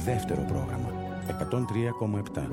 Δεύτερο πρόγραμμα 103,7.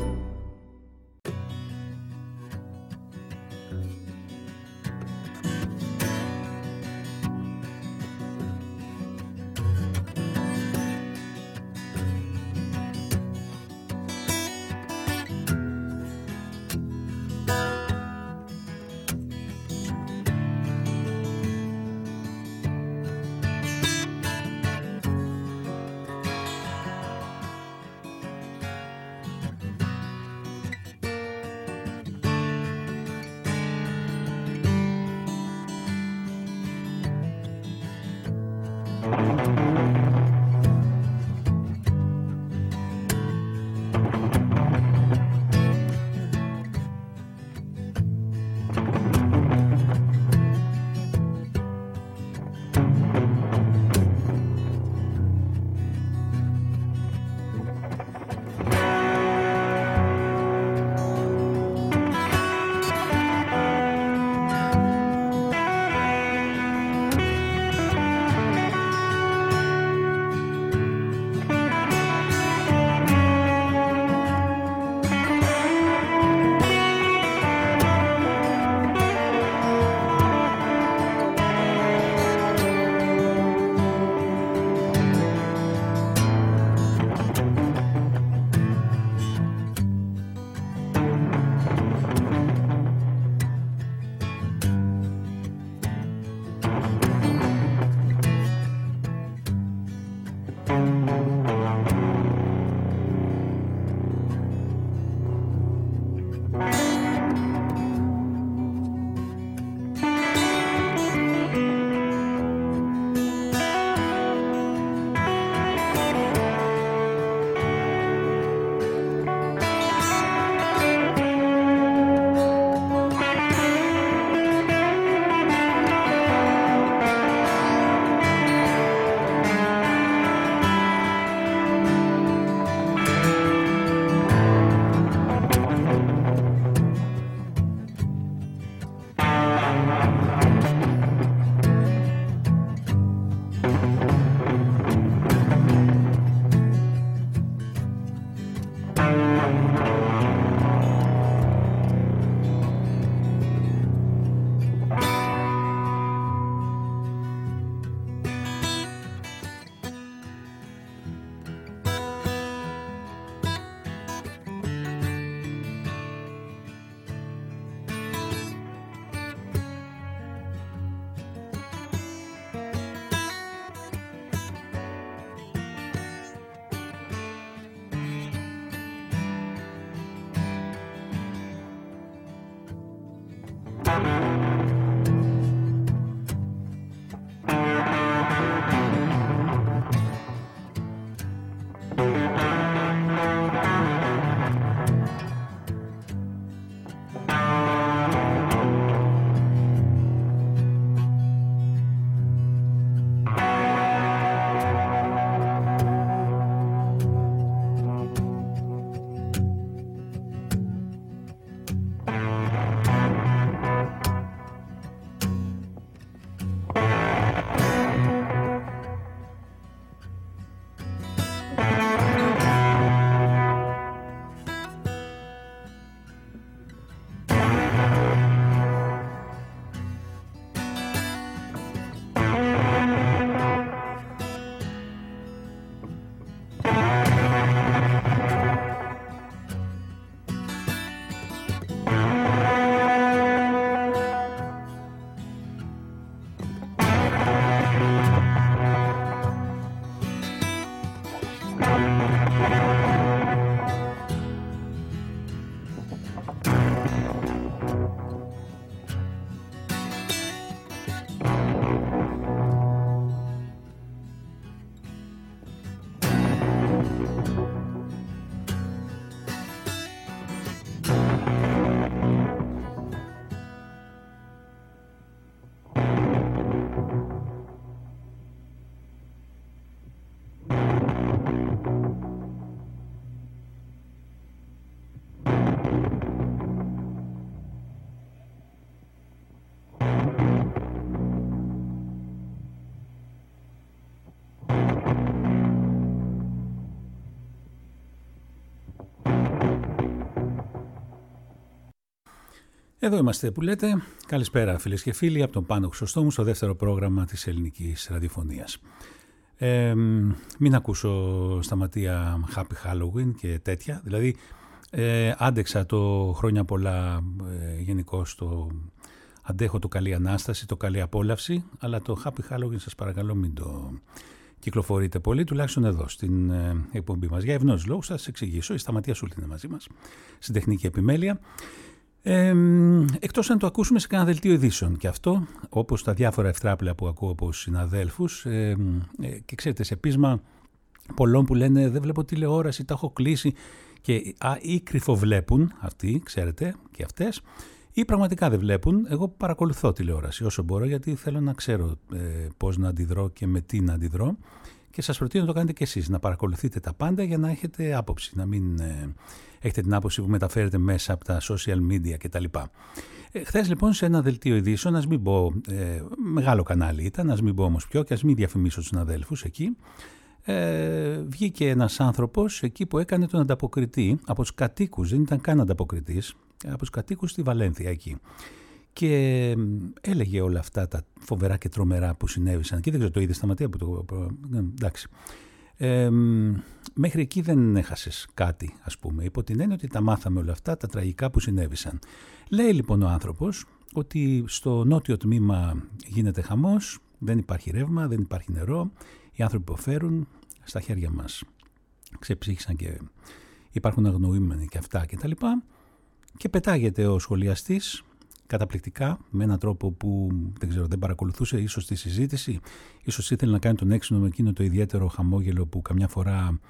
Εδώ είμαστε που λέτε. Καλησπέρα φίλες και φίλοι από τον Πάνο Χρυσοστόμου στο δεύτερο πρόγραμμα της ελληνικής ραδιοφωνίας. Μην ακούσω σταματία Happy Halloween και τέτοια. Δηλαδή άντεξα το χρόνια πολλά γενικώς το αντέχω το καλή Ανάσταση, το καλή απόλαυση, αλλά το Happy Halloween σας παρακαλώ μην το κυκλοφορείτε πολύ, τουλάχιστον εδώ στην εκπομπή μας. Για ευνόητους λόγους θα σας εξηγήσω. Η Σταματία Σούλτη είναι μαζί μας στην τεχνική επιμέλεια. Εκτός αν το ακούσουμε σε κανένα δελτίο ειδήσεων, και αυτό όπως τα διάφορα ευτράπλαια που ακούω από συναδέλφους και ξέρετε σε πείσμα πολλών που λένε δεν βλέπω τηλεόραση, τα έχω κλείσει και ή κρυφοβλέπουν αυτοί, ξέρετε, και αυτές, ή πραγματικά δεν βλέπουν. Εγώ παρακολουθώ τηλεόραση όσο μπορώ, γιατί θέλω να ξέρω πώς να αντιδρώ και με τι να αντιδρώ, και σας προτείνω να το κάνετε και εσείς, να παρακολουθείτε τα πάντα για να έχετε άποψη, να μην έχετε την άποψη που μεταφέρετε μέσα από τα social media κτλ. Χθες λοιπόν σε ένα δελτίο ειδήσεων, ας μην πω, μεγάλο κανάλι ήταν, ας μην πω όμως ποιο και ας μην διαφημίσω τους συναδέλφους εκεί, βγήκε ένας άνθρωπος εκεί που έκανε τον ανταποκριτή από τους κατοίκους, δεν ήταν καν ανταποκριτής, από τους κατοίκους στη Βαλένθια εκεί. Και έλεγε όλα αυτά τα φοβερά και τρομερά που συνέβησαν. Και δεν ξέρω, το είδε Σταματία που το... εντάξει. Μέχρι εκεί δεν έχασες κάτι, ας πούμε, υπό την έννοια ότι τα μάθαμε όλα αυτά, τα τραγικά που συνέβησαν. Λέει λοιπόν ο άνθρωπος ότι στο νότιο τμήμα γίνεται χαμός, δεν υπάρχει ρεύμα, δεν υπάρχει νερό, οι άνθρωποι υποφέρουν, στα χέρια μας ξεψύχησαν και υπάρχουν αγνοούμενοι και αυτά και τα λοιπά. Και πετάγεται ο σχολιαστής καταπληκτικά, με έναν τρόπο που δεν ξέρω, δεν παρακολουθούσε ίσως τη συζήτηση, ίσως ήθελε να κάνει τον έξινο με εκείνο το ιδιαίτερο χαμόγελο που καμιά φορά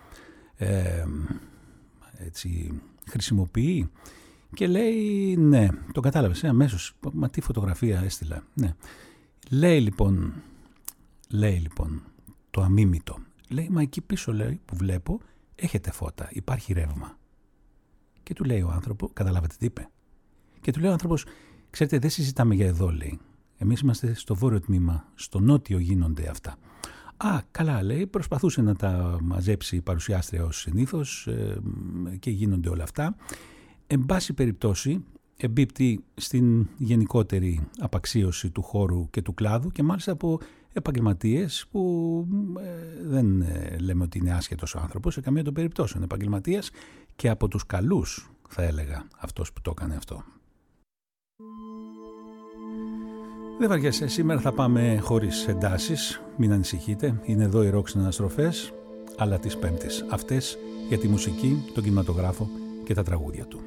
έτσι χρησιμοποιεί, και λέει ναι, το κατάλαβες αμέσως, μα τι φωτογραφία έστειλα, ναι. Λέει λοιπόν το αμίμητο, λέει μα εκεί πίσω, λέει, που βλέπω έχετε φώτα, υπάρχει ρεύμα. Και του λέει ο άνθρωπος, καταλάβατε τι είπε, και του λέει ο άνθρωπος, ξέρετε, δεν συζητάμε για εδώ, λέει. Εμείς είμαστε στο βόρειο τμήμα, στο νότιο γίνονται αυτά. Α, καλά, λέει, προσπαθούσε να τα μαζέψει η παρουσιάστρια ως συνήθως και γίνονται όλα αυτά. Εν πάση περιπτώσει, εμπίπτει στην γενικότερη απαξίωση του χώρου και του κλάδου, και μάλιστα από επαγγελματίες που δεν λέμε ότι είναι άσχετος ο άνθρωπος, σε καμία των περιπτώσεων επαγγελματίας, και από τους καλούς, θα έλεγα, αυτός που το έκανε αυτό. Δεν βαριέσαι, σήμερα θα πάμε χωρίς εντάσεις, μην ανησυχείτε, είναι εδώ οι ροκ συναναστροφές, αλλά τις Πέμπτης, αυτές για τη μουσική, τον κινηματογράφο και τα τραγούδια του.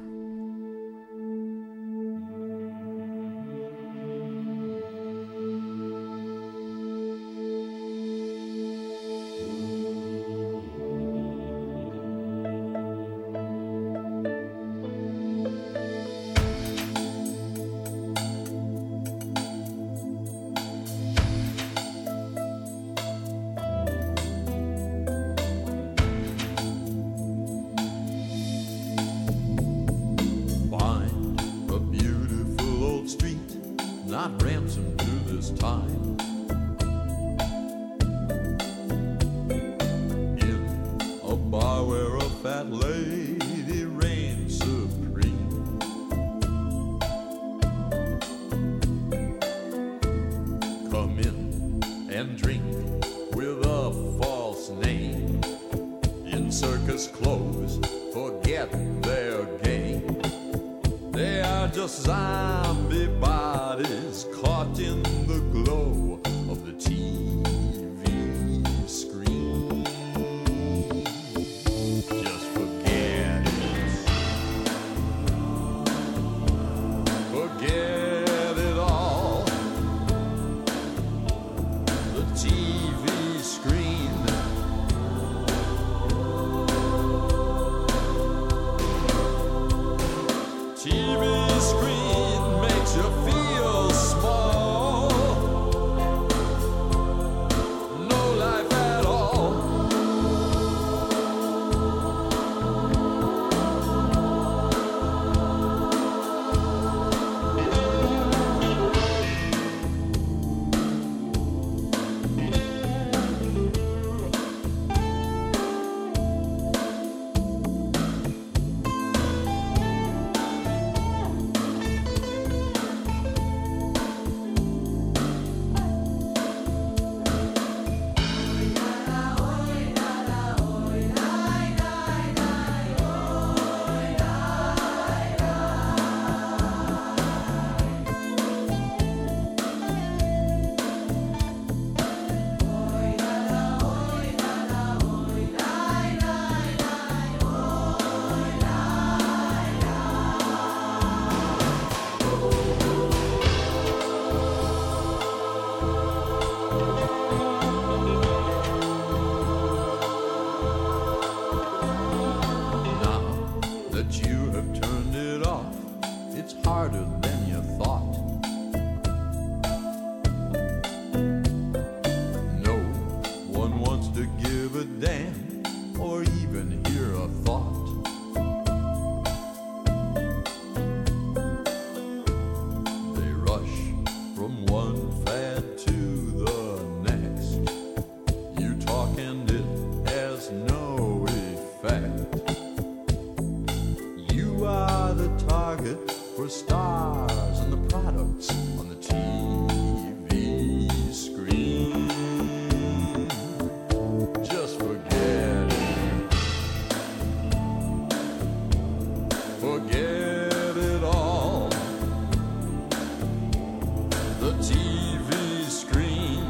Screen makes you feel small. to give a damn or even hear a thought. They rush from one fad to the next. You talk and it has no effect. You are the target for stars and the products on the TV screen. Just forget it. Forget it all. The TV screen.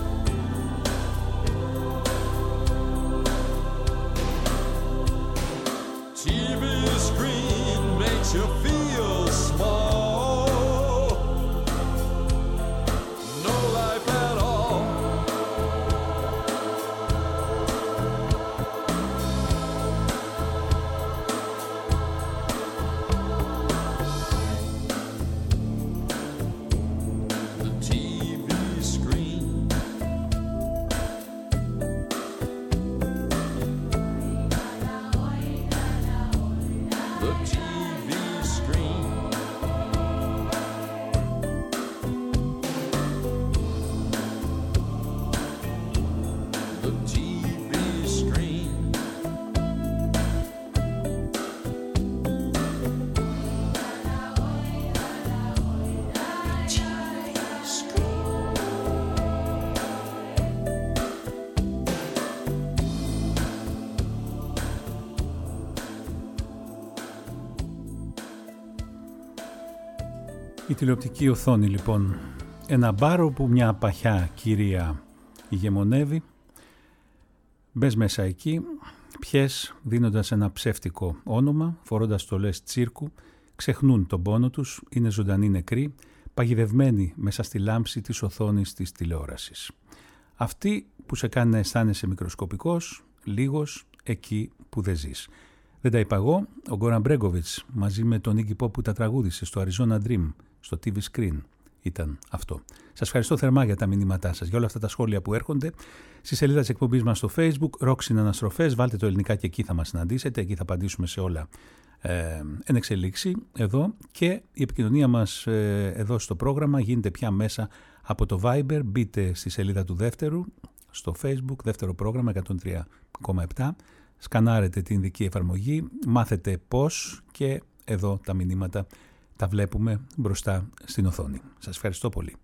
TV screen makes you feel small. No life at all. The TV screen. The TV screen. The TV screen. Η τηλεοπτική οθόνη λοιπόν, ένα μπαρ όπου μια παχιά κυρία ηγεμονεύει. Μπες μέσα εκεί, πιες δίνοντας ένα ψεύτικο όνομα, φορώντας στολές τσίρκου, ξεχνούν τον πόνο τους, είναι ζωντανοί νεκροί, παγιδευμένοι μέσα στη λάμψη της οθόνης της τηλεόρασης. Αυτή που σε κάνει να αισθάνεσαι μικροσκοπικός, λίγος, εκεί που δεν ζεις. Δεν τα είπα εγώ, ο Γκόραν Μπρέγκοβιτς μαζί με τον Iggy Pop που τα τραγούδισε στο Arizona Dream, στο TV Screen ήταν αυτό. Σας ευχαριστώ θερμά για τα μηνύματά σας, για όλα αυτά τα σχόλια που έρχονται. Στη σελίδα της εκπομπής μας στο Facebook, Rock Συναναστροφές, βάλτε το ελληνικά και εκεί θα μας συναντήσετε, εκεί θα απαντήσουμε σε όλα εν εξελίξη εδώ, και η επικοινωνία μας εδώ στο πρόγραμμα γίνεται πια μέσα από το Viber. Μπείτε στη σελίδα του δεύτερου, στο Facebook, δεύτερο πρόγραμμα 103,7. Σκανάρετε την ειδική εφαρμογή, μάθετε πώς, και εδώ τα μηνύματα τα βλέπουμε μπροστά στην οθόνη. Σας ευχαριστώ πολύ.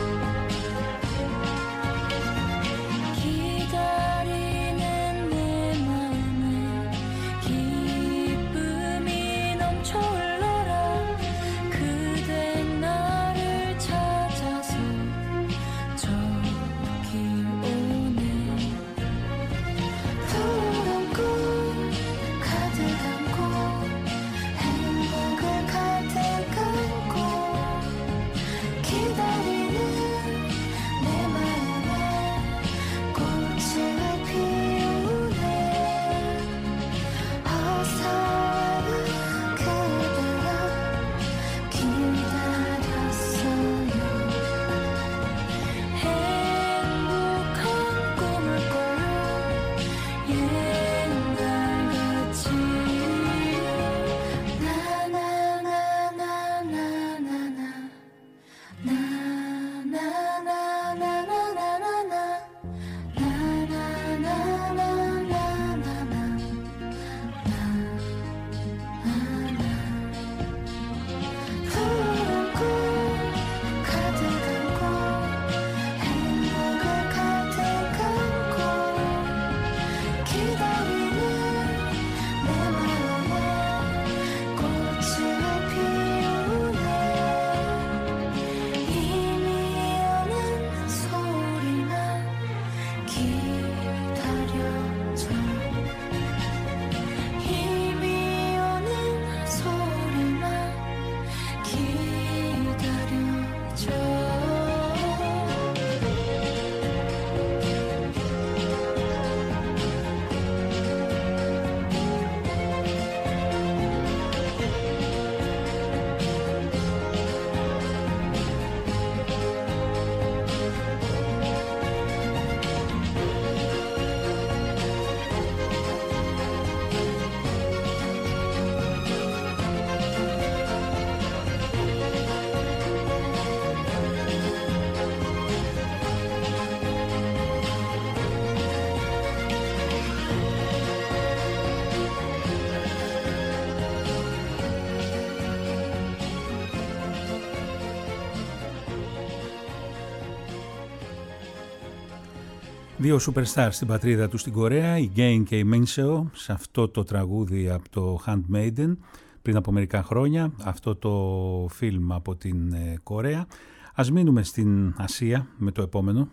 기다리는 내 Δύο superstars στην πατρίδα του στην Κορέα, η Gain και η Minseo, σε αυτό το τραγούδι από το Handmaiden πριν από μερικά χρόνια, αυτό το φιλμ από την Κορέα. Ας μείνουμε στην Ασία με το επόμενο.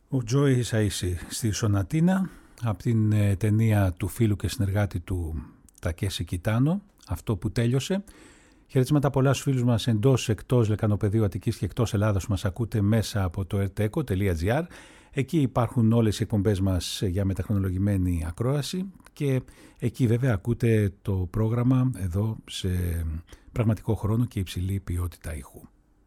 Ο Τζόι Ισαΐση στη Σονατίνα από την ταινία του φίλου και συνεργάτη του Τακέσι Κιτάνο, αυτό που τέλειωσε. Χαιρετίσματα πολλά στους φίλους μας εντός, εκτός Λεκανοπεδίου Αττικής και εκτός Ελλάδος που μας ακούτε μέσα από το rteco.gr. Εκεί υπάρχουν όλες οι εκπομπές μας για μεταχρονολογημένη ακρόαση και εκεί βέβαια ακούτε το πρόγραμμα εδώ σε πραγματικό χρόνο και υψηλή ποιότητα ήχου.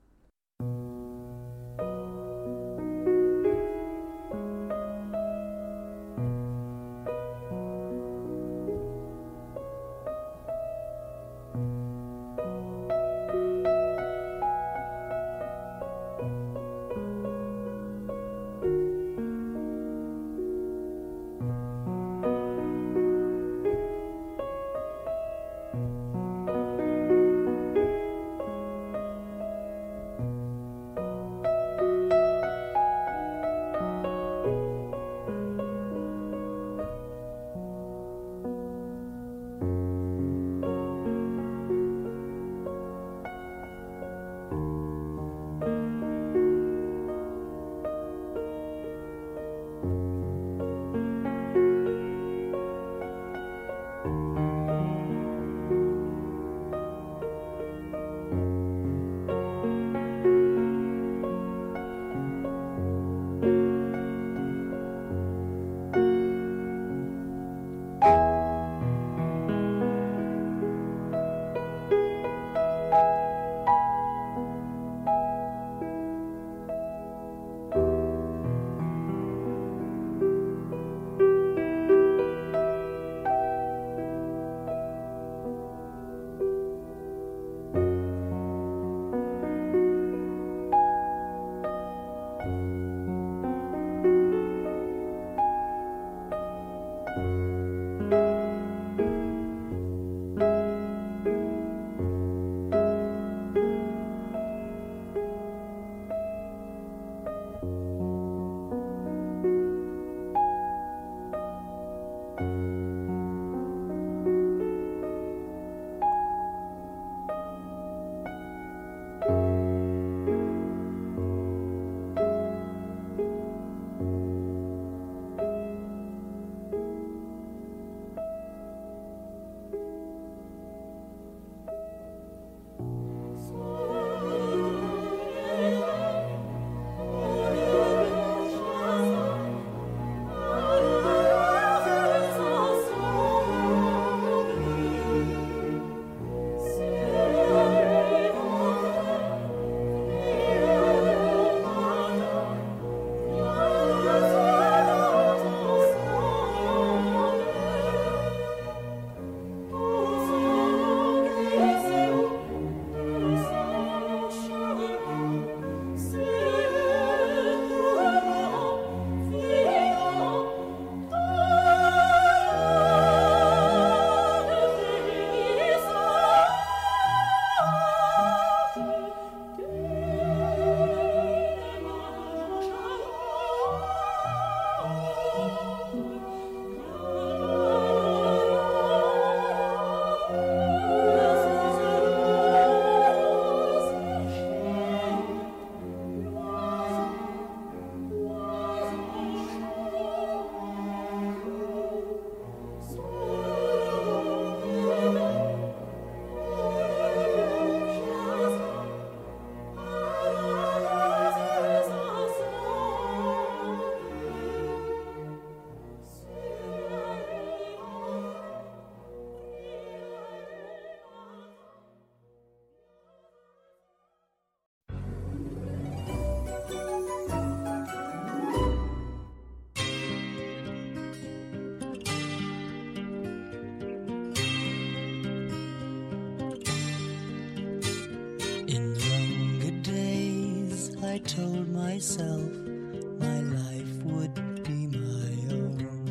told myself my life would be my own,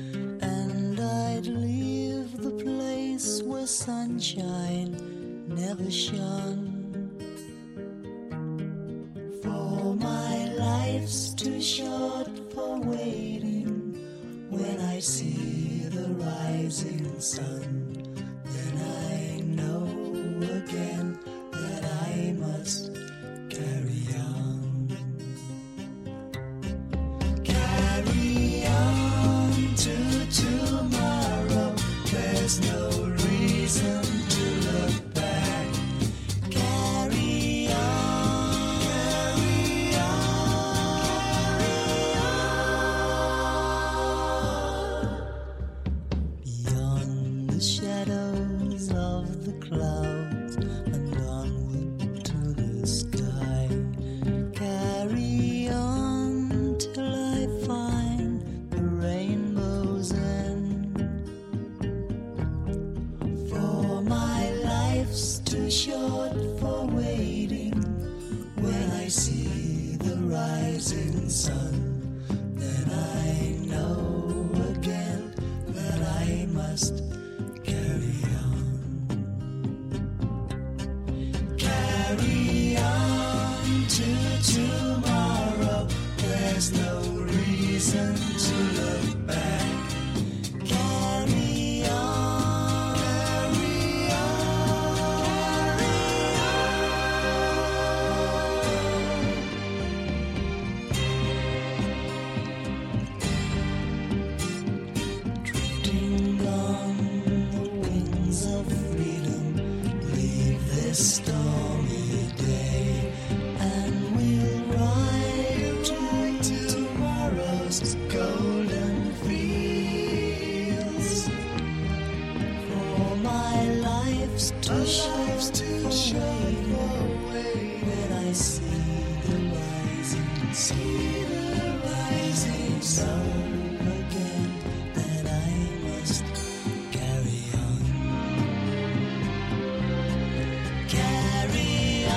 and I'd leave the place where sunshine never shone. For my life's too short for waiting. When I see the rising sun, then I know again that I must carry on. rising sun, then I know again that I must carry on. Carry on to tomorrow, there's no reason to look back. Carry on, carry on, drifting on the wings of freedom, leave this stormy day, and we'll ride to tomorrow's golden fields. For my life's too short away when I see the rising sun again, that I must carry on. Carry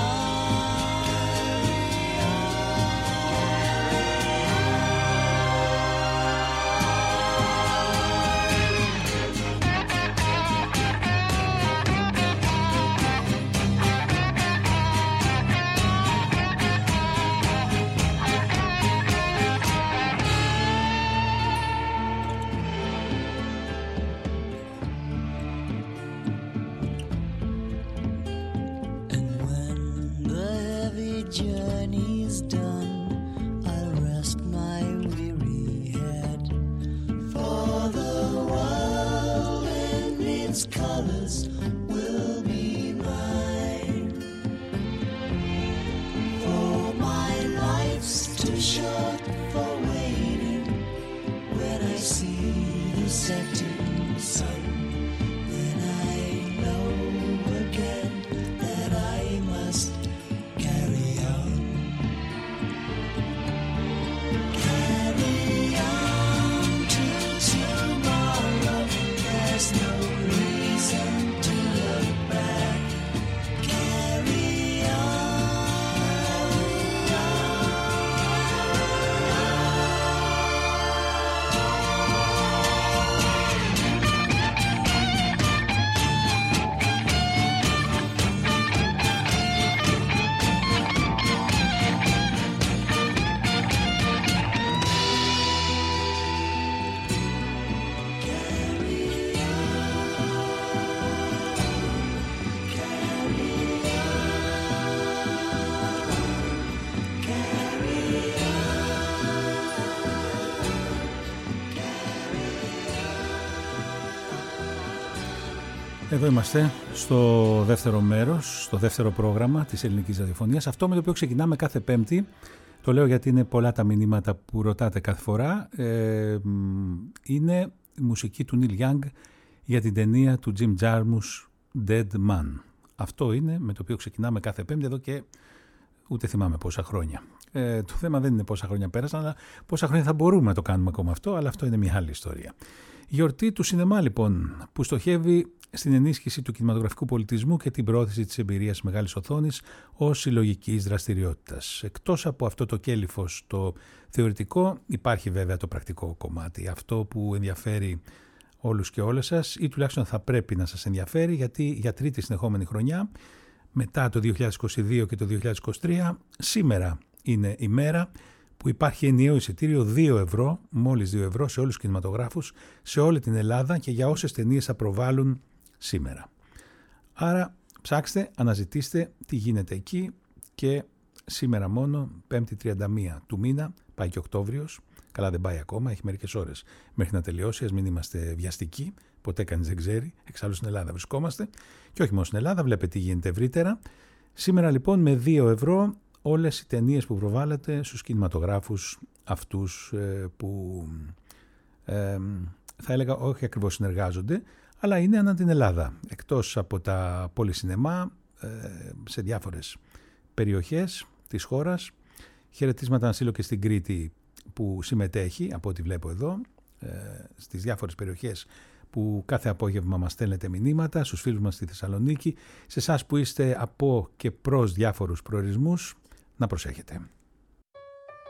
And when the heavy journey's done, I'll rest my weary head. For the world and its colors will be mine. For my life's too short for waiting. When I see the setting sun, then I know again that I must carry on. Carry on to tomorrow, there's no reason to look back. Carry Εδώ είμαστε στο δεύτερο μέρος, στο δεύτερο πρόγραμμα της ελληνικής ραδιοφωνίας. Αυτό με το οποίο ξεκινάμε κάθε Πέμπτη, το λέω γιατί είναι πολλά τα μηνύματα που ρωτάτε κάθε φορά, είναι η μουσική του Neil Young για την ταινία του Jim Jarmusch Dead Man. Αυτό είναι με το οποίο ξεκινάμε κάθε Πέμπτη εδώ και ούτε θυμάμαι πόσα χρόνια. Το θέμα δεν είναι πόσα χρόνια πέρασαν, αλλά πόσα χρόνια θα μπορούμε να το κάνουμε ακόμα αυτό, αλλά αυτό είναι μια άλλη ιστορία. Γιορτή του σινεμά λοιπόν, που στοχεύει στην ενίσχυση του κινηματογραφικού πολιτισμού και την πρόθεση της εμπειρίας μεγάλης οθόνης ως συλλογικής δραστηριότητας. Εκτός από αυτό το κέλυφος το θεωρητικό, υπάρχει βέβαια το πρακτικό κομμάτι, αυτό που ενδιαφέρει όλους και όλες σας, ή τουλάχιστον θα πρέπει να σας ενδιαφέρει, γιατί για τρίτη συνεχόμενη χρονιά, μετά το 2022 και το 2023, σήμερα είναι η μέρα που υπάρχει ενιαίο εισιτήριο 2 ευρώ, μόλις 2 ευρώ σε όλους τους κινηματογράφους, σε όλη την Ελλάδα και για όσες ταινίες θα προβάλλουν σήμερα. Άρα ψάξτε, αναζητήστε τι γίνεται εκεί και σήμερα μόνο, 5η 31 του μήνα, πάει και Οκτώβριος, καλά δεν πάει ακόμα, έχει μερικές ώρες μέχρι να τελειώσει, ας μην είμαστε βιαστικοί, ποτέ κανείς δεν ξέρει, εξάλλου στην Ελλάδα βρισκόμαστε και όχι μόνο στην Ελλάδα, βλέπετε τι γίνεται ευρύτερα. Σήμερα λοιπόν με 2 ευρώ όλες οι ταινίες που προβάλλεται στους κινηματογράφους αυτούς που θα έλεγα όχι ακριβώς συνεργάζονται, αλλά είναι ανά την Ελλάδα, εκτός από τα πολυσινεμά σε διάφορες περιοχές της χώρας. Χαιρετίσματα να στείλω και στην Κρήτη που συμμετέχει, από ό,τι βλέπω εδώ, στις διάφορες περιοχές που κάθε απόγευμα μας στέλνετε μηνύματα, στους φίλους μας στη Θεσσαλονίκη, σε εσάς που είστε από και προς διάφορους προορισμούς, να προσέχετε.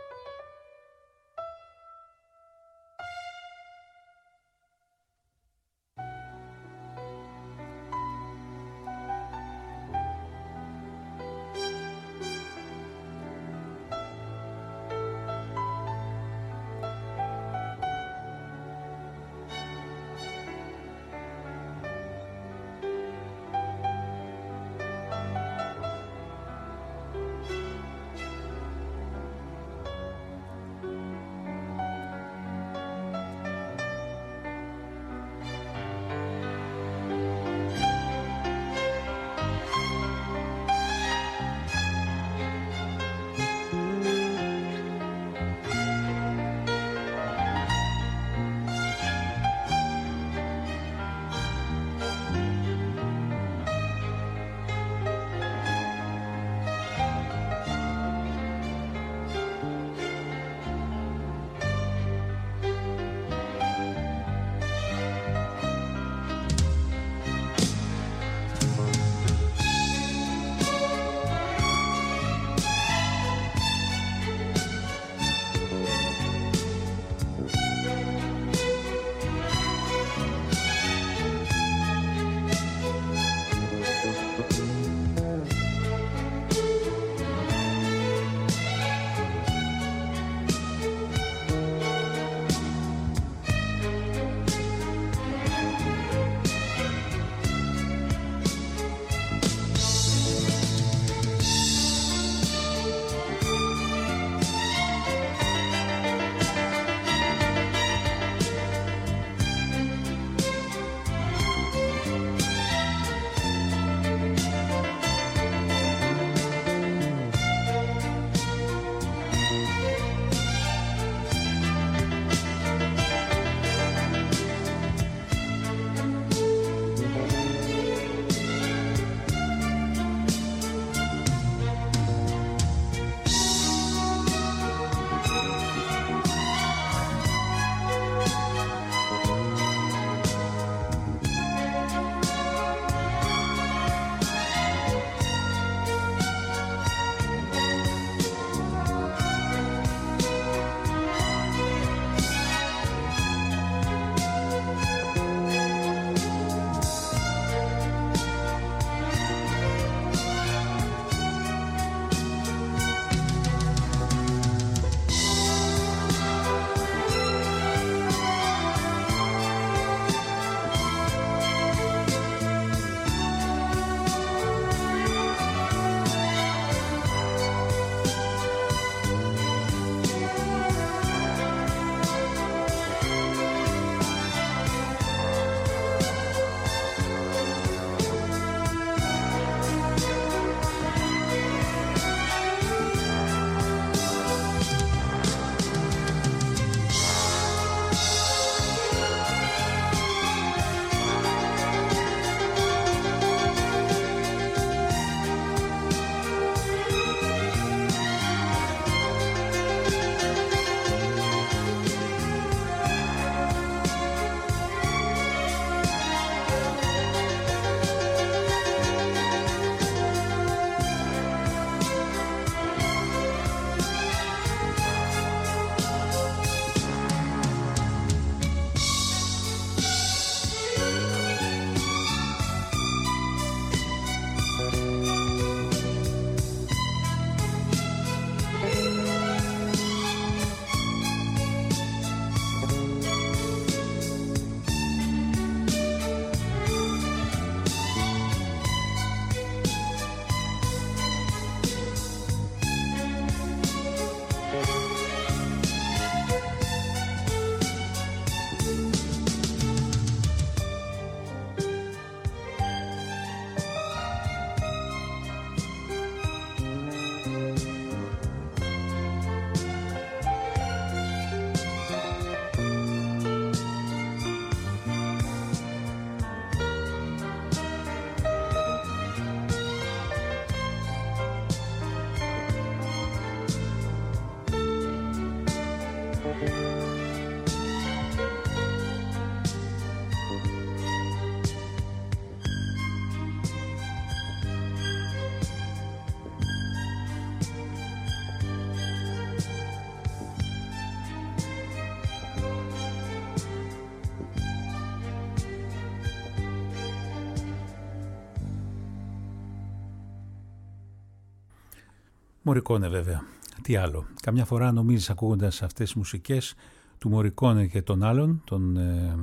Μωρικόνε βέβαια. Τι άλλο. Καμιά φορά νομίζεις ακούγοντας αυτές τις μουσικές του Μωρικόνε και των άλλων, των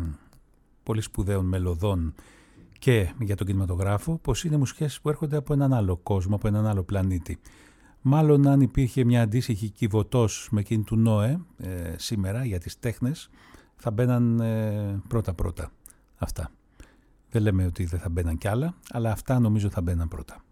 πολύ σπουδαίων μελωδών και για τον κινηματογράφο, πως είναι μουσικές που έρχονται από έναν άλλο κόσμο, από έναν άλλο πλανήτη. Μάλλον αν υπήρχε μια αντίστοιχη Κιβωτός με εκείνη του Νόε σήμερα για τις τέχνες, θα μπαίναν πρώτα-πρώτα αυτά. Δεν λέμε ότι δεν θα μπαίναν κι άλλα, αλλά αυτά νομίζω θα μπαίναν πρώτα.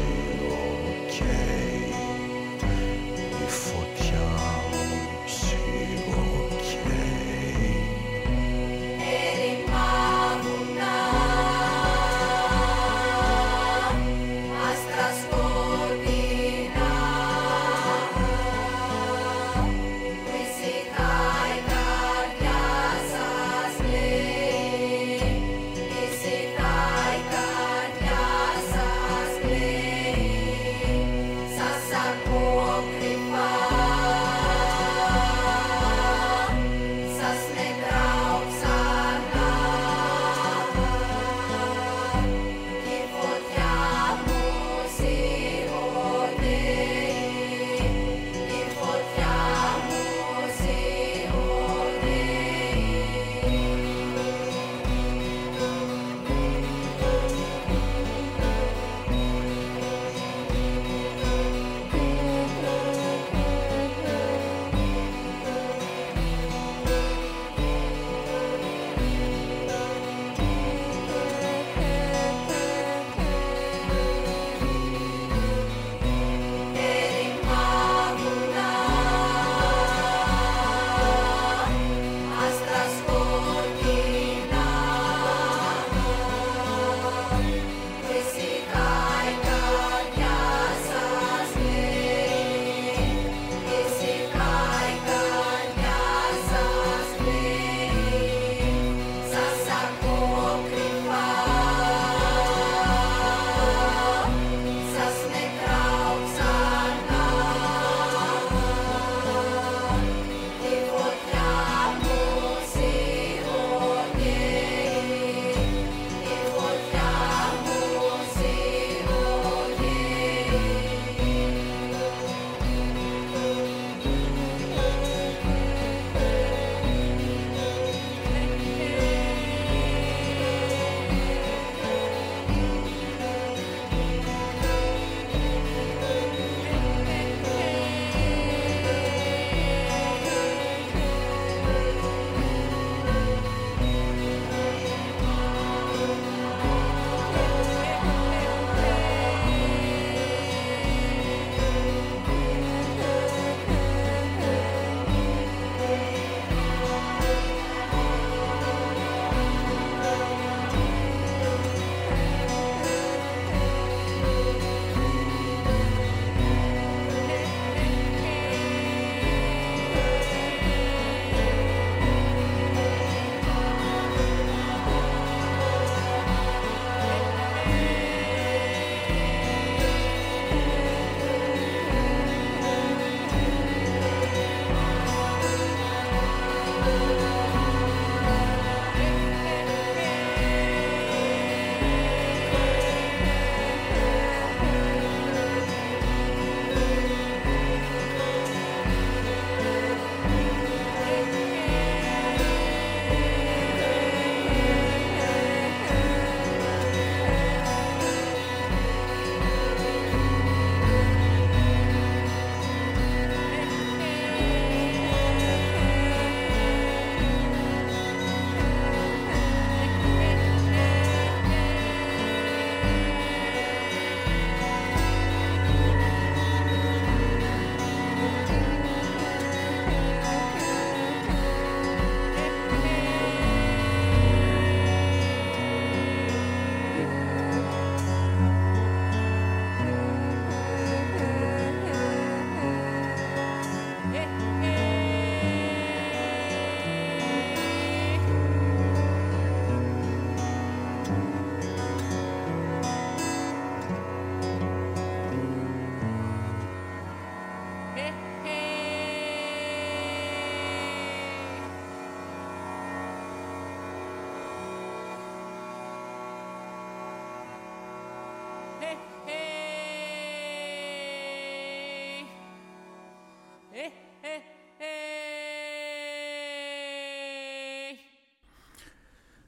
φωτιά μου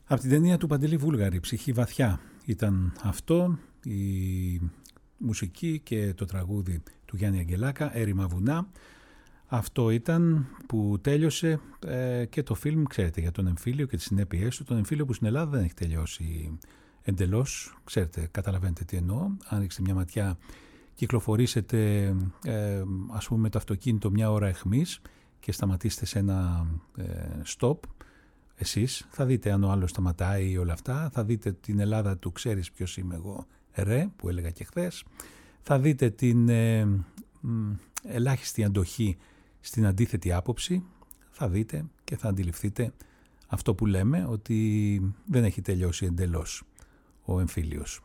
Από την ταινία του Παντελή Βούλγαρη, «Ψυχή βαθιά» ήταν αυτό, η μουσική και το τραγούδι του Γιάννη Αγγελάκα, «Έρημα βουνά». Αυτό ήταν που τέλειωσε και το φιλμ, ξέρετε, για τον εμφύλιο και τις συνέπειές του. Τον εμφύλιο που στην Ελλάδα δεν έχει τελειώσει εντελώς, ξέρετε, καταλαβαίνετε τι εννοώ. Αν ρίξετε μια ματιά, κυκλοφορήσετε ας πούμε με το αυτοκίνητο μια ώρα εχμής και σταματήσετε σε ένα stop, εσείς θα δείτε αν ο άλλος σταματάει ή όλα αυτά, θα δείτε την Ελλάδα του «Ξέρεις ποιος είμαι εγώ, ρε», που έλεγα και χθες, θα δείτε την ελάχιστη αντοχή στην αντίθετη άποψη, θα δείτε και θα αντιληφθείτε αυτό που λέμε, ότι δεν έχει τελειώσει εντελώς ο εμφύλιος.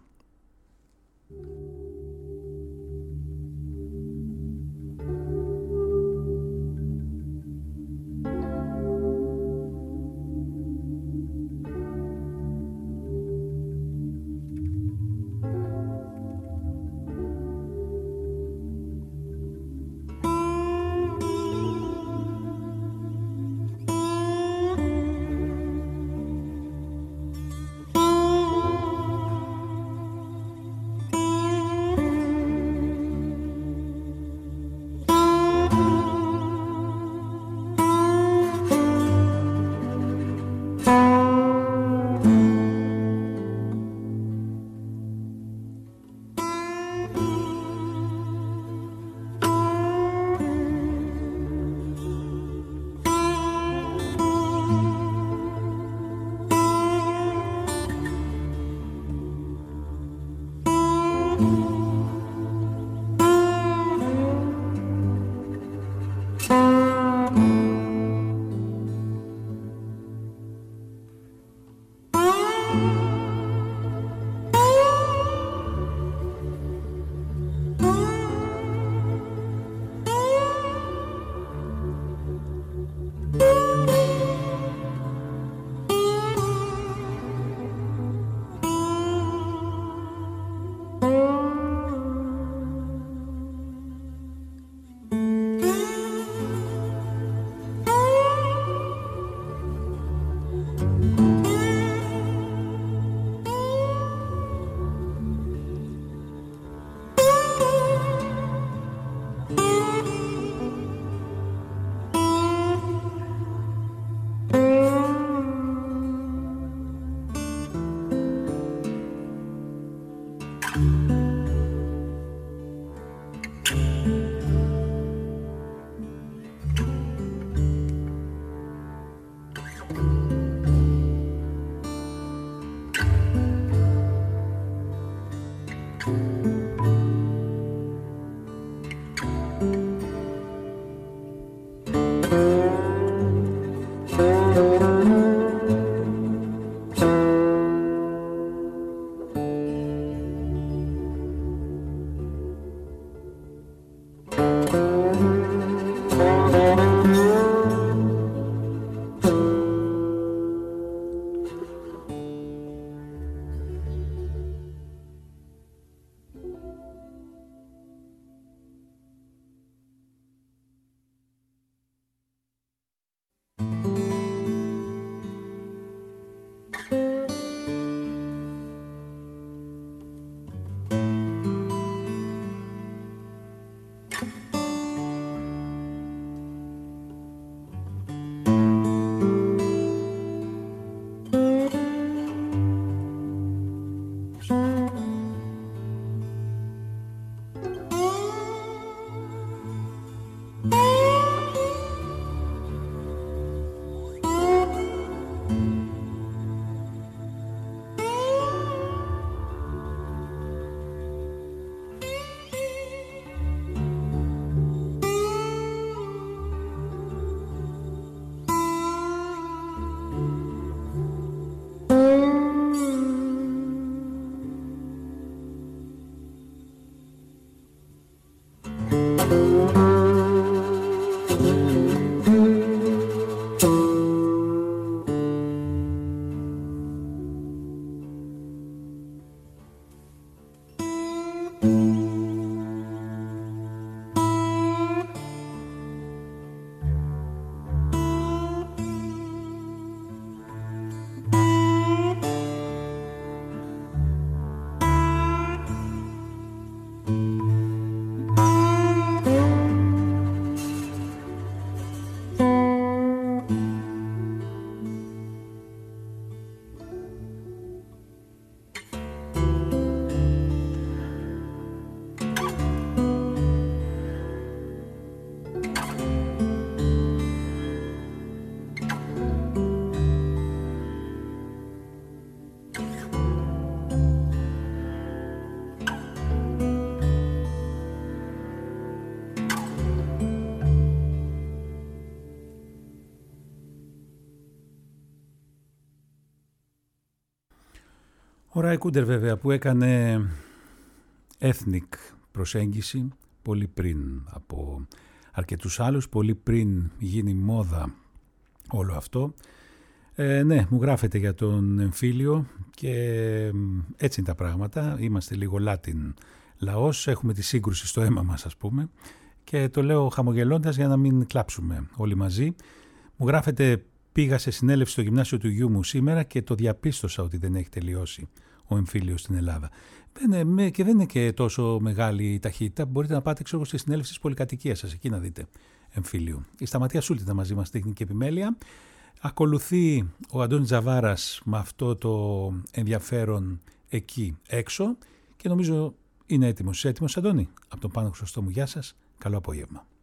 Ο Ράι Κούντερ βέβαια που έκανε ethnic προσέγγιση πολύ πριν από αρκετούς άλλους, πολύ πριν γίνει μόδα όλο αυτό. Ναι, μου γράφετε για τον εμφύλιο και έτσι είναι τα πράγματα. Είμαστε λίγο Latin λαός, έχουμε τη σύγκρουση στο αίμα μας ας πούμε, και το λέω χαμογελώντας για να μην κλάψουμε όλοι μαζί. Μου γράφετε, πήγα σε συνέλευση στο γυμνάσιο του γιού μου σήμερα και το διαπίστωσα ότι δεν έχει τελειώσει ο εμφύλιος στην Ελλάδα. Και δεν είναι και τόσο μεγάλη η ταχύτητα. Μπορείτε να πάτε στη συνέλευση της πολυκατοικίας σας, εκεί να δείτε εμφύλιο. Η Σταματία Σούλτινα μαζί μας, τεχνική επιμέλεια. Ακολουθεί ο Αντώνης Τζαβάρας με αυτό το ενδιαφέρον εκεί έξω και νομίζω είναι έτοιμος. Είσαι έτοιμος, Αντώνη? Από τον Πάνο Χρυσοστόμου, γεια σας, καλό απόγευμα.